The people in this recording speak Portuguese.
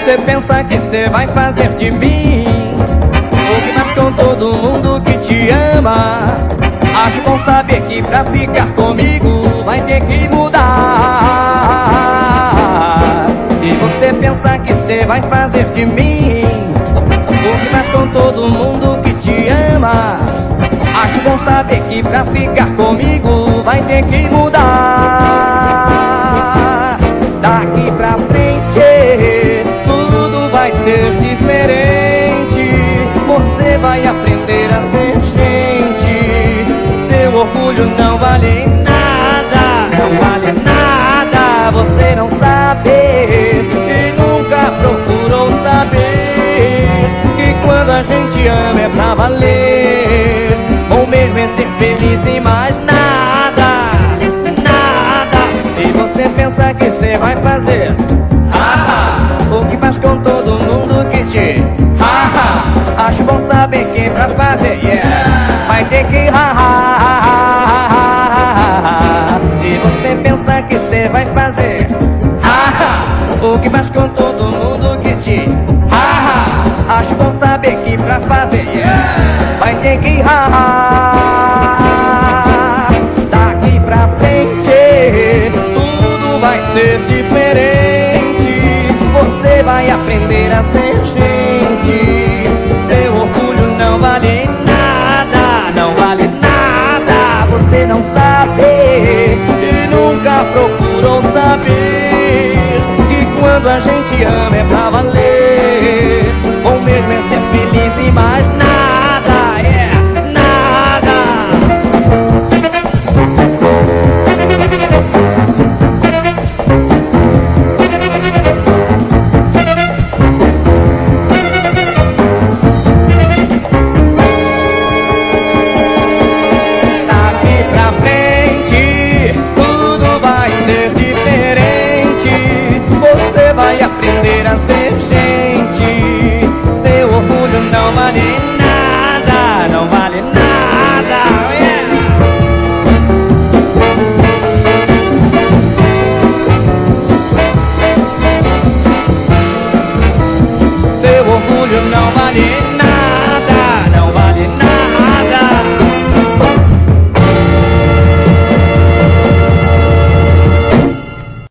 você pensa que você vai fazer de mim o que faz com todo mundo que te ama. Acho bom saber que pra ficar comigo vai ter que mudar. E você pensa que você vai fazer de mim o que faz com todo mundo que te ama. Acho bom saber que pra ficar comigo vai ter que mudar. Daqui pra frente tudo vai ser diferente. Você vai aprender a ser gente. Seu orgulho não vale nada, não vale nada. Você não sabe e nunca procurou saber que quando a gente ama é pra valer. Ou mesmo é ser feliz e mais nada, nada. E você pensa que você vai fazer o que faz com todo mundo que te acho bom saber que pra fazer vai ter que E você pensa que você vai fazer o que faz com todo mundo que te acho bom saber que pra fazer vai ter que Daqui pra frente tudo vai ser diferente. Você vai aprender a ser gente. Seu orgulho não vale nada, não vale nada. Você não sabe e nunca procurou saber que quando a gente ama é pra valer. Ou mesmo é ser feliz e mais nada.